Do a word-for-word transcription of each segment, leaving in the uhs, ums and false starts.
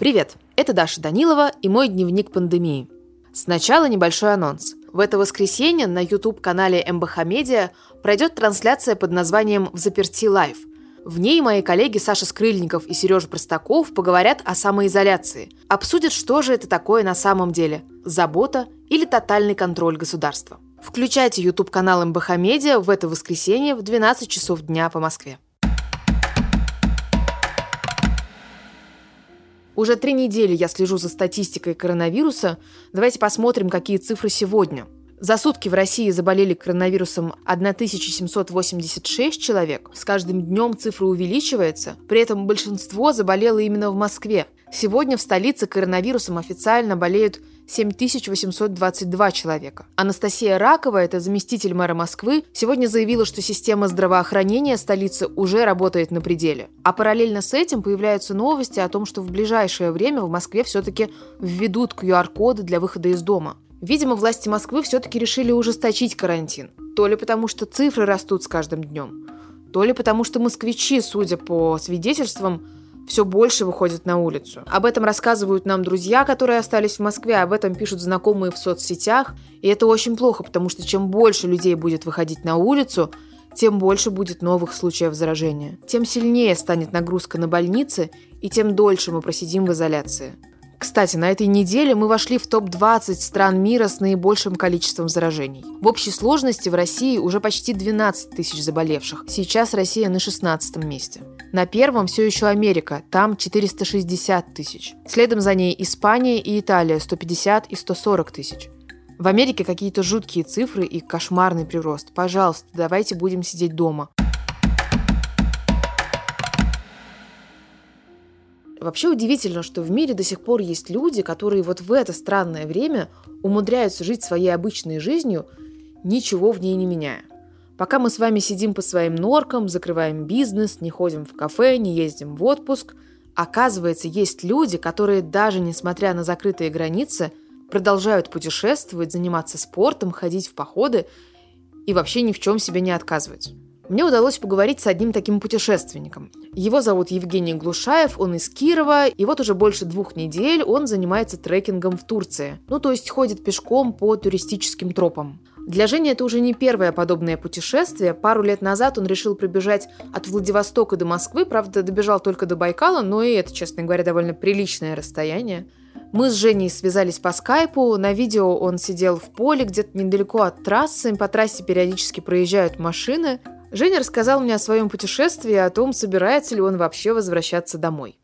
Привет, это Даша Данилова и мой дневник пандемии. Сначала небольшой анонс. В это воскресенье на YouTube-канале эм бэ ха Медиа пройдет трансляция под названием «Взаперти лайв». В ней мои коллеги Саша Скрыльников и Сережа Простаков поговорят о самоизоляции, обсудят, что же это такое на самом деле – забота или тотальный контроль государства. Включайте YouTube-канал эм бэ ха Медиа в это воскресенье в двенадцать часов дня по Москве. Уже три недели я слежу за статистикой коронавируса. Давайте посмотрим, какие цифры сегодня. За сутки в России заболели коронавирусом тысяча семьсот восемьдесят шесть человек. С каждым днем цифра увеличивается. При этом большинство заболело именно в Москве. Сегодня в столице коронавирусом официально болеют семь тысяч восемьсот двадцать два человека. Анастасия Ракова, это заместитель мэра Москвы, сегодня заявила, что система здравоохранения столицы уже работает на пределе. А параллельно с этим появляются новости о том, что в ближайшее время в Москве все-таки введут ку ар коды для выхода из дома. Видимо, власти Москвы все-таки решили ужесточить карантин. То ли потому, что цифры растут с каждым днем, то ли потому, что москвичи, судя по свидетельствам, все больше выходят на улицу. Об этом рассказывают нам друзья, которые остались в Москве, об этом пишут знакомые в соцсетях. И это очень плохо, потому что чем больше людей будет выходить на улицу, тем больше будет новых случаев заражения. Тем сильнее станет нагрузка на больницы, и тем дольше мы просидим в изоляции. Кстати, на этой неделе мы вошли в топ двадцать стран мира с наибольшим количеством заражений. В общей сложности в России уже почти двенадцать тысяч заболевших. Сейчас Россия на шестнадцатом месте. На первом все еще Америка, там четыреста шестьдесят тысяч. Следом за ней Испания и Италия, сто пятьдесят и сто сорок тысяч. В Америке какие-то жуткие цифры и кошмарный прирост. Пожалуйста, давайте будем сидеть дома. Вообще удивительно, что в мире до сих пор есть люди, которые вот в это странное время умудряются жить своей обычной жизнью, ничего в ней не меняя. Пока мы с вами сидим по своим норкам, закрываем бизнес, не ходим в кафе, не ездим в отпуск, оказывается, есть люди, которые даже несмотря на закрытые границы, продолжают путешествовать, заниматься спортом, ходить в походы и вообще ни в чем себе не отказывать. Мне удалось поговорить с одним таким путешественником. Его зовут Евгений Глушаев, он из Кирова, и вот уже больше двух недель он занимается трекингом в Турции. Ну, то есть ходит пешком по туристическим тропам. Для Жени это уже не первое подобное путешествие. Пару лет назад он решил пробежать от Владивостока до Москвы, правда, добежал только до Байкала, но и это, честно говоря, довольно приличное расстояние. Мы с Женей связались по скайпу, на видео он сидел в поле, где-то недалеко от трассы, по трассе периодически проезжают машины. Женя рассказал мне о своем путешествии и о том, собирается ли он вообще возвращаться домой.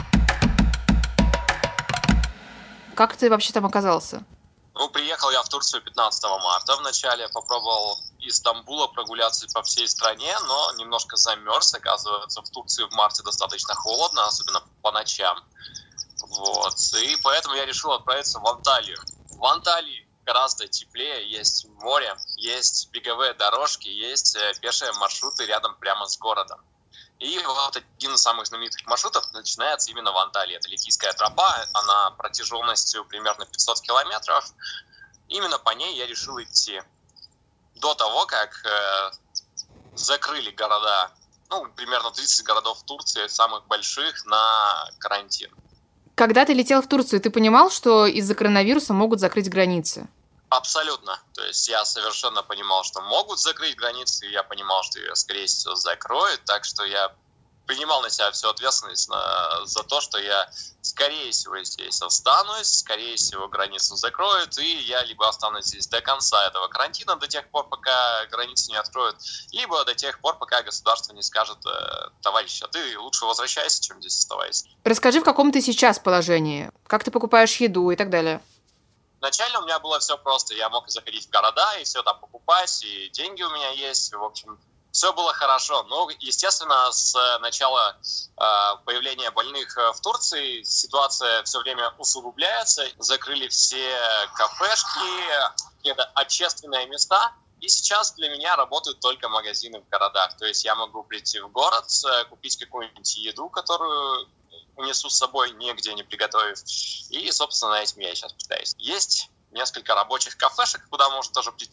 Как ты вообще там оказался? Ну, приехал я в Турцию пятнадцатого марта. Вначале попробовал из Стамбула прогуляться по всей стране, но немножко замерз. Оказывается, в Турции в марте достаточно холодно, особенно по ночам. Вот. И поэтому я решил отправиться в Анталию. В Анталии гораздо теплее, есть море, есть беговые дорожки, есть пешие маршруты рядом прямо с городом. И вот один из самых знаменитых маршрутов начинается именно в Анталии. Это Ликийская тропа, она протяженностью примерно пятьсот километров. Именно по ней я решил идти до того, как э, закрыли города, ну, примерно тридцать городов в Турции, самых больших, на карантин. Когда ты летел в Турцию, ты понимал, что из-за коронавируса могут закрыть границы? Абсолютно. То есть я совершенно понимал, что могут закрыть границы, и я понимал, что ее, скорее всего, закроют, так что я принимал на себя всю ответственность на, за то, что я, скорее всего, здесь останусь, скорее всего, границу закроют, и я либо останусь здесь до конца этого карантина, до тех пор, пока границы не откроют, либо до тех пор, пока государство не скажет: товарищ, а ты лучше возвращайся, чем здесь оставайся. Расскажи, в каком ты сейчас положении, как ты покупаешь еду и так далее. Изначально у меня было все просто, я мог заходить в города и все там покупать, и деньги у меня есть, в общем, все было хорошо. Но, естественно, с начала э, появления больных в Турции ситуация все время усугубляется. Закрыли все кафешки, какие-то общественные места. И сейчас для меня работают только магазины в городах. То есть я могу прийти в город, купить какую-нибудь еду, которую унесу с собой, нигде не приготовив. И, собственно, этим я сейчас пытаюсь. Есть несколько рабочих кафешек, куда можно тоже прийти,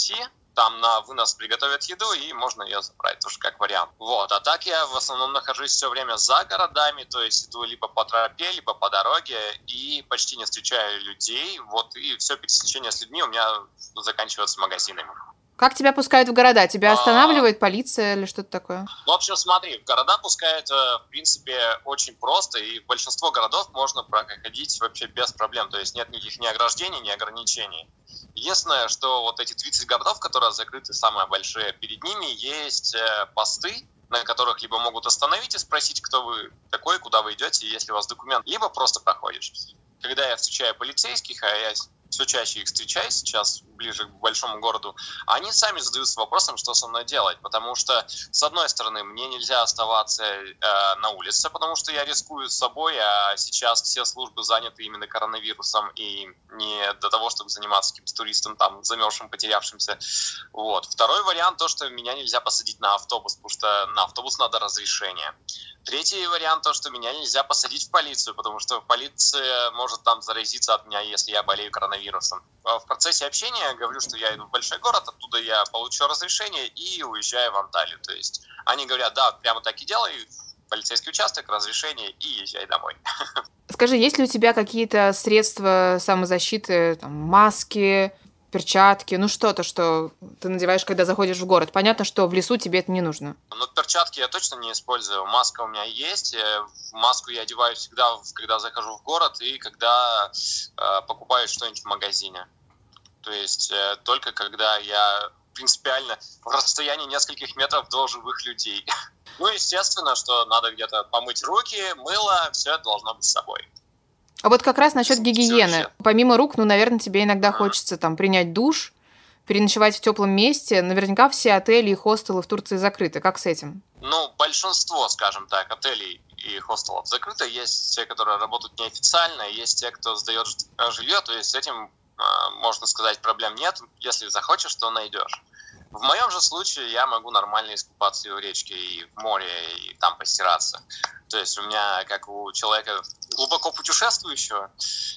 там на вынос приготовят еду, и можно ее забрать, тоже как вариант. Вот. А так я в основном нахожусь все время за городами, то есть иду либо по тропе, либо по дороге, и почти не встречаю людей. Вот, и все пересечение с людьми у меня заканчивается магазинами. Как тебя пускают в города? Тебя останавливает а... полиция или что-то такое? В общем, смотри, в города пускают, в принципе, очень просто, и в большинство городов можно проходить вообще без проблем, то есть нет никаких ни ограждений, ни ограничений. Единственное, что вот эти тридцать городов, которые закрыты, самые большие, перед ними есть посты, на которых либо могут остановить и спросить, кто вы такой, куда вы идете, есть ли у вас документ, либо просто проходишь. Когда я встречаю полицейских, а я все чаще их встречаю сейчас, ближе к большому городу, они сами задаются вопросом, что со мной делать, потому что, с одной стороны, мне нельзя оставаться э, на улице, потому что я рискую собой, а сейчас все службы заняты именно коронавирусом, и не до того, чтобы заниматься каким-то туристом, там, замерзшим, потерявшимся. Вот. Второй вариант, то, что меня нельзя посадить на автобус, потому что на автобус надо разрешение. Третий вариант, то, что меня нельзя посадить в полицию, потому что полиция может там заразиться от меня, если я болею коронавирусом. В процессе общения я говорю, что я иду в большой город, оттуда я получу разрешение и уезжаю в Анталию. То есть они говорят, да, прямо так и делай, полицейский участок, разрешение и езжай домой. Скажи, есть ли у тебя какие-то средства самозащиты, там, маски, перчатки, ну что-то, что ты надеваешь, когда заходишь в город? Понятно, что в лесу тебе это не нужно. Ну, перчатки я точно не использую. Маска у меня есть. Маску я одеваю всегда, когда захожу в город и когда э, покупаю что-нибудь в магазине. То есть э, только когда я принципиально в расстоянии нескольких метров до живых людей. Ну, естественно, что надо где-то помыть руки, мыло, все это должно быть с собой. А вот как раз насчет гигиены. Помимо рук, ну, наверное, тебе иногда хочется там принять душ, переночевать в теплом месте. Наверняка все отели и хостелы в Турции закрыты. Как с этим? Ну, большинство, скажем так, отелей и хостелов закрыто. Есть те, которые работают неофициально, есть те, кто сдает жилье. То есть с этим, можно сказать, проблем нет. Если захочешь, то найдешь. В моем же случае я могу нормально искупаться и в речке, и в море, и там постираться. То есть у меня, как у человека глубоко путешествующего,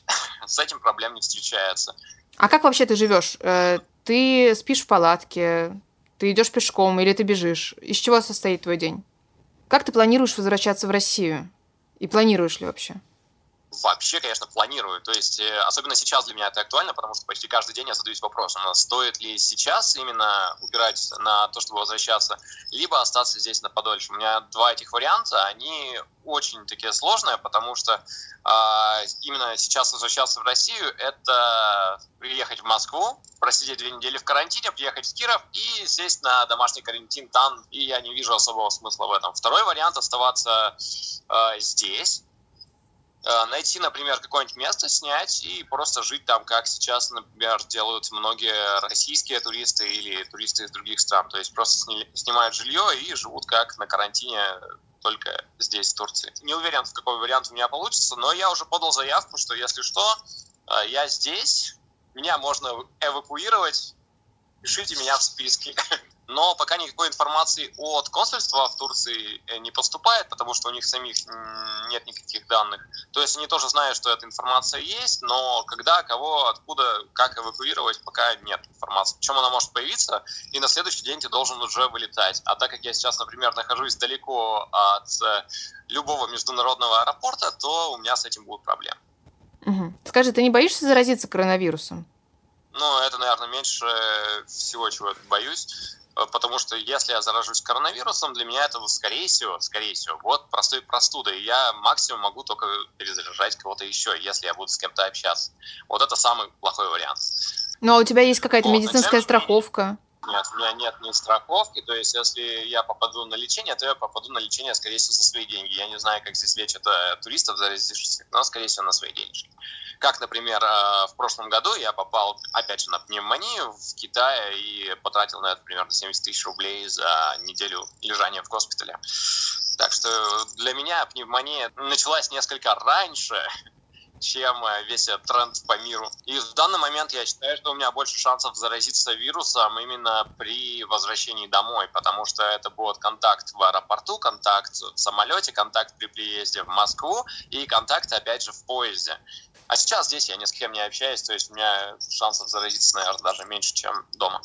с этим проблем не встречается. А как вообще ты живешь? Ты спишь в палатке, ты идешь пешком или ты бежишь? Из чего состоит твой день? Как ты планируешь возвращаться в Россию? И планируешь ли вообще? Вообще, конечно, планирую. То есть, особенно сейчас для меня это актуально, потому что почти каждый день я задаюсь вопросом, стоит ли сейчас именно упирать на то, чтобы возвращаться, либо остаться здесь на подольше. У меня два этих варианта, они очень такие сложные, потому что э, именно сейчас возвращаться в Россию – это приехать в Москву, просидеть две недели в карантине, приехать в Киров и сесть на домашний карантин там, и я не вижу особого смысла в этом. Второй вариант – оставаться э, здесь, найти, например, какое-нибудь место, снять и просто жить там, как сейчас, например, делают многие российские туристы или туристы из других стран. То есть просто снимают жилье и живут как на карантине, только здесь, в Турции. Не уверен, в какой вариант у меня получится, но я уже подал заявку, что если что, я здесь, меня можно эвакуировать, пишите меня в списке. Но пока никакой информации от консульства в Турции не поступает, потому что у них самих нет никаких данных. То есть они тоже знают, что эта информация есть, но когда, кого, откуда, как эвакуировать, пока нет информации. Причем она может появиться, и на следующий день ты должен уже вылетать. А так как я сейчас, например, нахожусь далеко от любого международного аэропорта, то у меня с этим будут проблемы. Угу. Скажи, ты не боишься заразиться коронавирусом? Ну, это, наверное, меньше всего, чего я боюсь. Потому что если я заражусь коронавирусом, для меня это, скорее всего, скорее всего, вот простой простудой. Я максимум могу только перезаражать кого-то еще, если я буду с кем-то общаться. Вот это самый плохой вариант. Ну, а у тебя есть какая-то вот, медицинская страховка? Нет, у меня нет ни страховки. То есть, если я попаду на лечение, то я попаду на лечение, скорее всего, за свои деньги. Я не знаю, как здесь лечат туристов, заразившихся, но, скорее всего, на свои деньги. Как, например, в прошлом году я попал, опять же, на пневмонию в Китае и потратил на это примерно семьдесят тысяч рублей за неделю лежания в госпитале. Так что для меня пневмония началась несколько раньше, чем весь этот тренд по миру. И в данный момент я считаю, что у меня больше шансов заразиться вирусом именно при возвращении домой, потому что это будет контакт в аэропорту, контакт в самолете, контакт при приезде в Москву и контакт, опять же, в поезде. А сейчас здесь я ни с кем не общаюсь, то есть у меня шансов заразиться, наверное, даже меньше, чем дома.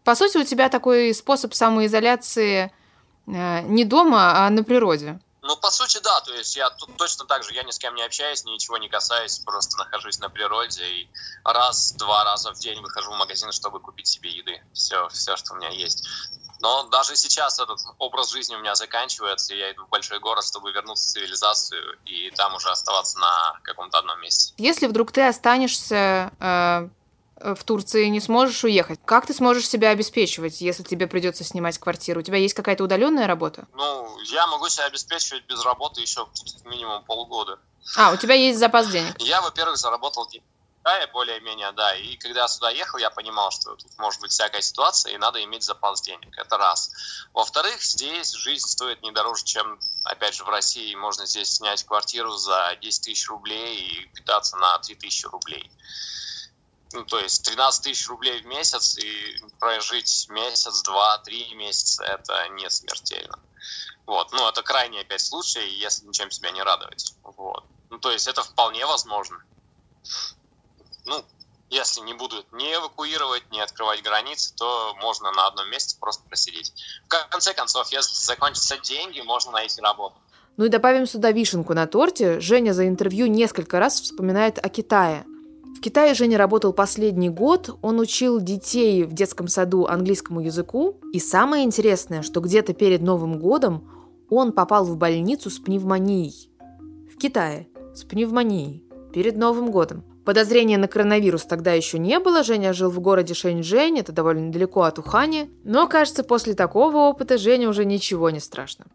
По сути, у тебя такой способ самоизоляции не дома, а на природе. Ну, по сути, да, то есть я тут точно так же, я ни с кем не общаюсь, ничего не касаюсь, просто нахожусь на природе и раз-два раза в день выхожу в магазин, чтобы купить себе еды. Все, все, что у меня есть. Но даже сейчас этот образ жизни у меня заканчивается, и я иду в большой город, чтобы вернуться в цивилизацию и там уже оставаться на каком-то одном месте. Если вдруг ты останешься э, в Турции и не сможешь уехать, как ты сможешь себя обеспечивать, если тебе придется снимать квартиру? У тебя есть какая-то удаленная работа? Ну, я могу себя обеспечивать без работы еще минимум полгода. А, у тебя есть запас денег? Я, во-первых, заработал деньги. Да, более-менее, да. И когда я сюда ехал, я понимал, что тут может быть всякая ситуация, и надо иметь запас денег. Это раз. Во-вторых, здесь жизнь стоит не дороже, чем, опять же, в России. Можно здесь снять квартиру за десять тысяч рублей и питаться на три тысячи рублей. Ну, то есть тринадцать тысяч рублей в месяц, и прожить месяц, два, три месяца – это не смертельно. Вот. Ну, это крайний, опять, случай, если ничем себя не радовать. Вот. Ну, то есть это вполне возможно. Ну, если не будут не эвакуировать, не открывать границы, то можно на одном месте просто просидеть. В конце концов, если закончатся деньги, можно найти работу. Ну и добавим сюда вишенку на торте. Женя за интервью несколько раз вспоминает о Китае. В Китае Женя работал последний год, он учил детей в детском саду английскому языку. И самое интересное, что где-то перед Новым годом он попал в больницу с пневмонией. В Китае с пневмонией перед Новым годом. Подозрения на коронавирус тогда еще не было. Женя жил в городе Шэньчжэнь, это довольно далеко от Уханя. Но, кажется, после такого опыта Жене уже ничего не страшно.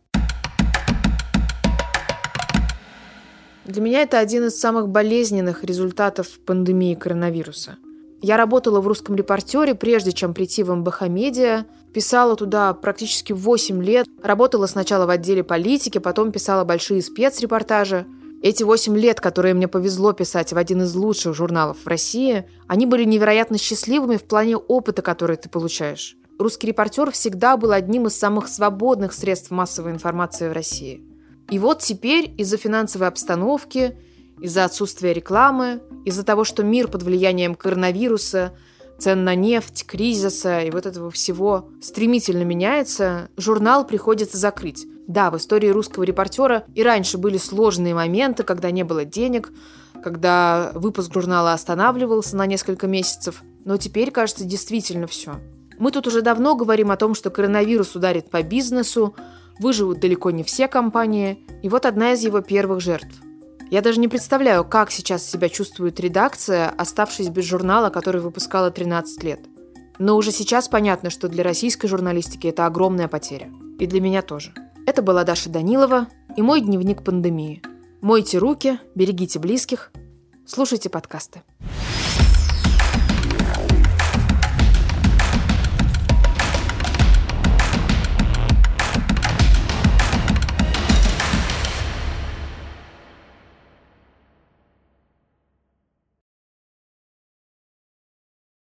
Для меня это один из самых болезненных результатов пандемии коронавируса. Я работала в «Русском репортере», прежде чем прийти в эм бэ ха Медиа. Писала туда практически восемь лет. Работала сначала в отделе политики, потом писала большие спецрепортажи. Эти восемь лет, которые мне повезло писать в один из лучших журналов в России, они были невероятно счастливыми в плане опыта, который ты получаешь. «Русский репортер» всегда был одним из самых свободных средств массовой информации в России. И вот теперь из-за финансовой обстановки, из-за отсутствия рекламы, из-за того, что мир под влиянием коронавируса, цен на нефть, кризиса и вот этого всего стремительно меняется, журнал приходится закрыть. Да, в истории «Русского репортера» и раньше были сложные моменты, когда не было денег, когда выпуск журнала останавливался на несколько месяцев, но теперь, кажется, действительно все. Мы тут уже давно говорим о том, что коронавирус ударит по бизнесу, выживут далеко не все компании, и вот одна из его первых жертв. Я даже не представляю, как сейчас себя чувствует редакция, оставшись без журнала, который выпускала тринадцать лет. Но уже сейчас понятно, что для российской журналистики это огромная потеря. И для меня тоже. Это была Даша Данилова и мой дневник пандемии. Мойте руки, берегите близких, слушайте подкасты.